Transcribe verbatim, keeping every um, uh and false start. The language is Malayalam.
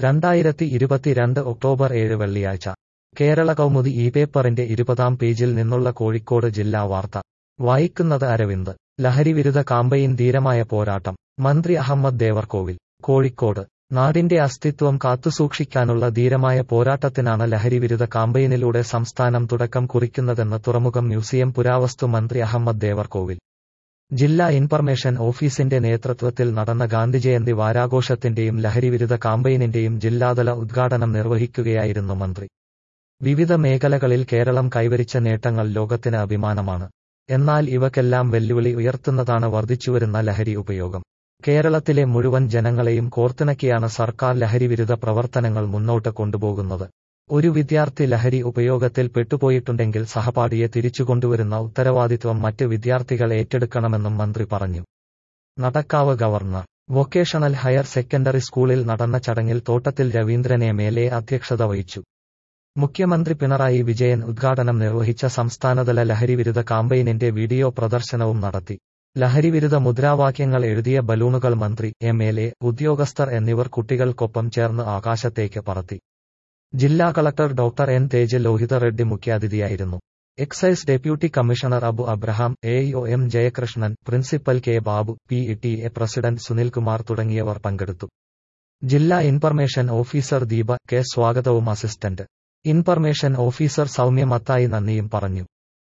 രണ്ടായിരത്തി ഇരുപത്തിരണ്ട് ഒക്ടോബർ ഏഴ് വെള്ളിയാഴ്ച കേരള കൗമുദി ഈ പേപ്പറിന്റെ ഇരുപതാം പേജിൽ നിന്നുള്ള കോഴിക്കോട് ജില്ലാ വാർത്ത വായിക്കുന്നത് അരവിന്ദ്. ലഹരിവിരുദ്ധ കാമ്പയിൻ ധീരമായ പോരാട്ടം. മന്ത്രി അഹമ്മദ് ദേവർകോവിൽ. കോഴിക്കോട് നാടിന്റെ അസ്തിത്വം കാത്തുസൂക്ഷിക്കാനുള്ള ധീരമായ പോരാട്ടത്തിനാണ് ലഹരിവിരുദ്ധ കാമ്പയിനിലൂടെ സംസ്ഥാനം തുടക്കം കുറിക്കുന്നതെന്ന് തുറമുഖം മ്യൂസിയം പുരാവസ്തു മന്ത്രി അഹമ്മദ് ദേവർകോവിൽ. ജില്ലാ ഇൻഫർമേഷൻ ഓഫീസിന്റെ നേതൃത്വത്തിൽ നടന്ന ഗാന്ധിജയന്തി വാരാഘോഷത്തിന്റെയും ലഹരിവിരുദ്ധ കാമ്പയിനിന്റെയും ജില്ലാതല ഉദ്ഘാടനം നിർവഹിക്കുകയായിരുന്നു മന്ത്രി. വിവിധ മേഖലകളിൽ കേരളം കൈവരിച്ച നേട്ടങ്ങൾ ലോകത്തിന് അഭിമാനമാണ്. എന്നാൽ ഇവക്കെല്ലാം വെല്ലുവിളി ഉയർത്തുന്നതാണ് വർദ്ധിച്ചുവരുന്ന ലഹരി ഉപയോഗം. കേരളത്തിലെ മുഴുവൻ ജനങ്ങളെയും കോർത്തിണക്കിയാണ് സർക്കാർ ലഹരിവിരുദ്ധ പ്രവർത്തനങ്ങൾ മുന്നോട്ട് കൊണ്ടുപോകുന്നത്. ഒരു വിദ്യാർത്ഥി ലഹരി ഉപയോഗത്തിൽ പെട്ടുപോയിട്ടുണ്ടെങ്കിൽ സഹപാഠിയെ തിരിച്ചുകൊണ്ടുവരുന്ന ഉത്തരവാദിത്വം മറ്റ് വിദ്യാർത്ഥികൾ ഏറ്റെടുക്കണമെന്നും മന്ത്രി പറഞ്ഞു. Nadakkavu government vocational higher secondary സ്കൂളിൽ നടന്ന ചടങ്ങിൽ Thottathil Raveendran M L A അധ്യക്ഷത വഹിച്ചു. മുഖ്യമന്ത്രി പിണറായി വിജയൻ ഉദ്ഘാടനം നിർവഹിച്ച സംസ്ഥാനതല ലഹരിവിരുദ്ധ കാമ്പയിനിന്റെ വീഡിയോ പ്രദർശനവും നടത്തി. ലഹരിവിരുദ്ധ മുദ്രാവാക്യങ്ങൾ എഴുതിയ ബലൂണുകൾ മന്ത്രി, എം എൽ എ, ഉദ്യോഗസ്ഥർ എന്നിവർ കുട്ടികൾക്കൊപ്പം ചേർന്ന് ആകാശത്തേക്ക് പറത്തി. ജില്ലാ collector doctor N Tej Lohitha Reddy മുഖ്യാതിഥിയായിരുന്നു. Excise deputy commissioner Abu Abraham, A E O M Jayakrishnan, principal K Babu, P E T A president Sunilkumar തുടങ്ങിയവർ പങ്കെടുത്തു. ജില്ലാ ഇൻഫർമേഷൻ ഓഫീസർ ദീപ കെ സ്വാഗതവും assistant information officer Soumya Mathai നന്ദിയും പറഞ്ഞു.